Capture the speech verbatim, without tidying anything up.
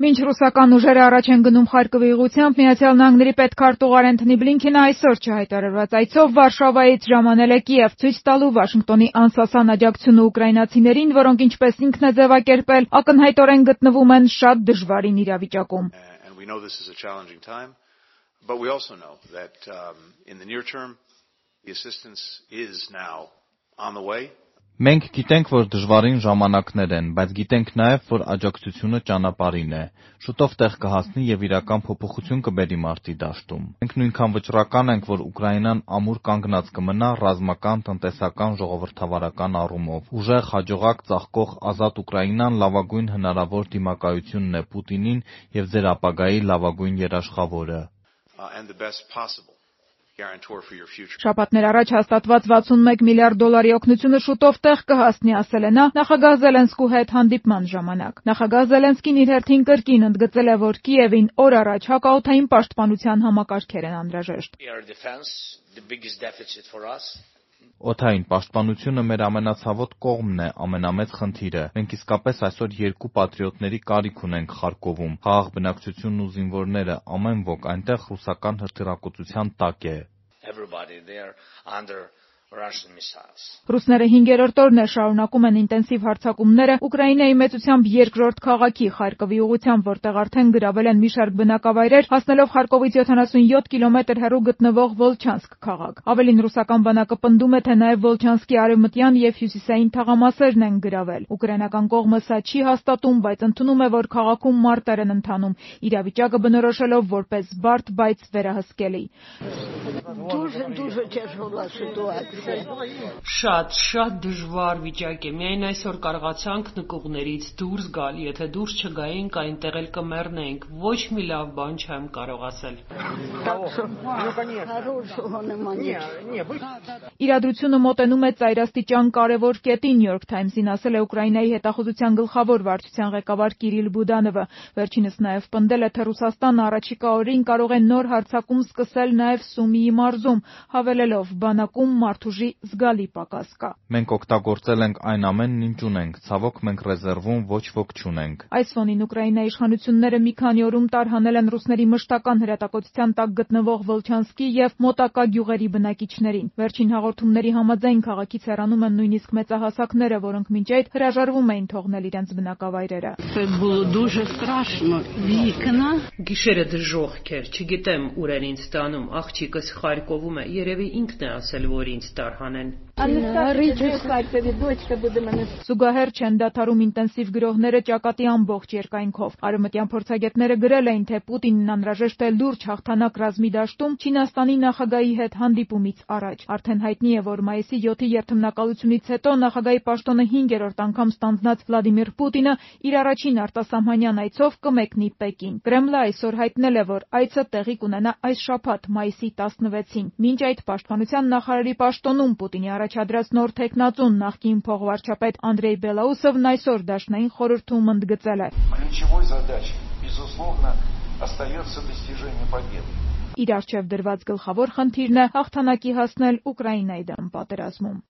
Մինչ ռուսական ուժերը առաջ են գնում Խարկովի ուղղությամբ, Միացյալ Նահանգների պետքարտուղար Անթոնի Բլինքենը այսօր չհայտարարված այցով Վարշավայից ժամանել է Կիև, ցույց տալու Վաշինգտոնի անսասան աջակցությունը ուկրաինացիներին, որոնք ինչպես ինքն է ձևակերպել, ակնհայտորեն գտնվում են շատ դժվարին իրավիճակում. Մենք գիտենք, որ դժվարին ժամանակներ են, բայց գիտենք նաև, որ աջակցությունը ճանապարհին է։ Շուտով տեղ կհասնի եւ իրական փոփոխություն կբերի մարտի դաշտում։ Մենք նույնքան վճռական ենք, որ Ուկրաինան ամուր կանգնած կմնա ռազմական, տնտեսական, ժողովրդավարական առումով։ Ուժեղ, հաջողակ, ծաղկող ազատ Ուկրաինան լավագույն հնարավոր դիմակայությունն է Պուտինին եւ ձեր ապագայի լավագույն երաշխավորը։ Շաբաթներ առաջ հաստատված վաթսունմեկ միլիարդ դոլարի օգնությունը շուտով տեղ կհասնի, ասել է նա նախագահ Զելենսկու հետ հանդիպման ժամանակ։ Նախագահ Զելենսկին իր հերթին կրկին ընդգծել է, որ Կիևին օր առաջ հակաօդային պաշտպանության համակարգեր են անհրաժեշտ։ Օդային պաշտպանությունը մեր ամենացավոտ կողմն է, ամենամեծ խնդիրը։ Մենք իսկապես այսօր երկու պատրիոտների կարիք ունենք Խարկովում։ Խաղաղ բնակչությունն ու զինվորները, ամեն ոք այնտեղ ռուսական հրթիռակոծության տակ է։ Ռուսները հինգերորդ օրն է շարունակում են ինտենսիվ հարձակումները Ուկրաինայի մեծությամբ երկրորդ քաղաքի Խարկովի ուղղությամբ, որտեղ արդեն գրավել են մի շարք բնակավայրեր, հասնելով Խարկովից յոթանասունյոթ կիլոմետր հեռու գտնվող Վոլչանսկ քաղաք։ Ավելին, ռուսական բանակը պնդում է, թե նաև Վոլչանսկի արևմտյան եւ հյուսիսային թաղամասերն են գրավել։ Ուկրաինական կողմը սա չի հաստատում, բայց ընդունում է, որ քաղաքում մարտեր են ընթանում, իրավիճակը բնորոշելով որպես բարդ, բայց վերահսկելի։ Շատ, շատ դժվար վիճակ է։ Միայն այսօր կարողացանք նկուղներից դուրս գալ, եթե դուրս չգայինք, այնտեղ էլ կմեռնեինք։ Ոչ մի լավ բան չեմ կարող ասել։ Իրադրությունը մոտենում է ծայրաստիճան կարևոր կետին, New York Times-ին ասել է Ուկրաինայի հետախուզության գլխավոր վարչության ղեկավար Կիրիլ Բուդանովը։ Վերջինս նաև պնդել է, թե Ռուսաստանը առաջիկա օրերին կարող է նոր հարձակում սկսել նաև Սումիի մարզում, հավելելով բանակում մարդուժի զգալի պակաս կա։ Մենք օգտագործել ենք այն ամենն, ինչ ունենք, ցավոք մենք ռեզերվում ոչ ոք չունենք։ Այս ֆոնին Ուկրաինայի իշխանությունները մի քանի օրում տարհանել են ռուսների մշտական հրետակոծության տակ գտնվող Վոլչանսկի եւ մոտակա գյուղերի բնակիչներին։ Վերջին հաղորդումների համաձայն քաղաքից հեռանում են նույնիսկ մեծահասակները, որոնք մինչ այդ հրաժարվում էին թողնել իրենց բնակավայրերը։ Գիշերը դժոխք էր, չգիտեմ ուր են ինձ տանում, աղջիկս Խարկովում է, երևի ինքն է ասել, որ ինձ տարհանեն։ Զուգահեռ չեն դադարում ինտենսիվ գրոհները ճակատի ամբողջ երկայնքով։ Արևմտյան փորձագետները գրել էին, թե Պուտինն անհրաժեշտ է լուրջ հաղթանակ ռազմի դաշտում Չինաստանի նախագահի հետ հանդիպումից առաջ։ Արդեն հայտնի է, որ մայիսի յոթի երթմնակալությունից հետո նախագահի պաշտոնը հինգերորդ անգամ ստանձնած Վլադիմիր Պուտինը իր առաջին արտասահմանյան այցով կմեկնի Պեկին։ Կրեմլը այսօր հայտնել է, որ այցը տեղի կունենա այս շաբաթ, մայիսի տասնվեցին։ Մինչ այդ պաշտպանության նախարարի պաշտոնում Պուտինի առաջադրած նոր թեկնածուն նախկին փոխվարչապետ Անդրեյ Բելաուսովն այսօր Դաշնային խորհրդում ընդգծել է. Իր առջև դրված գլխավոր խնդիրն է հաղթանակի հասնել Ուկրաինայի դեմ պատերազմում։